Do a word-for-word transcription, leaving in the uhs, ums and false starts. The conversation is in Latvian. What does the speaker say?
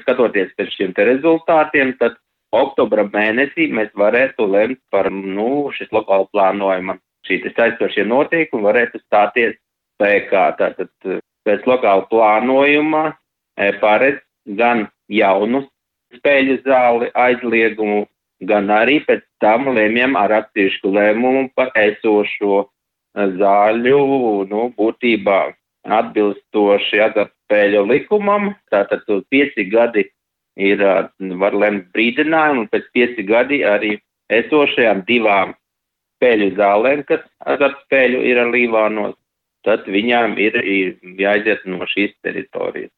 skatoties pēc šiem te rezultātiem, tad oktobra mēnesī mēs varētu lemt par, nu, šis lokāla plānojuma. Šī te saistošie noteikumi varētu stāties spēkā. Tātad pēc lokāla plānojuma paredz gan jaunu spēļu zāli aizliegumu, gan arī pēc tam lēmjam ar atsevišķu lēmumu par esošo zāļu, nu, būtībā atbilstoši azartspēļu likumam. Tātad pieci gadi ir, var lemt brīdinājumu, un pēc pieci gadi arī esošajām divām spēļu zālēm, kas azartspēļu ir ar Līvānos, tad viņām ir, ir jāaiziet no šīs teritorijas.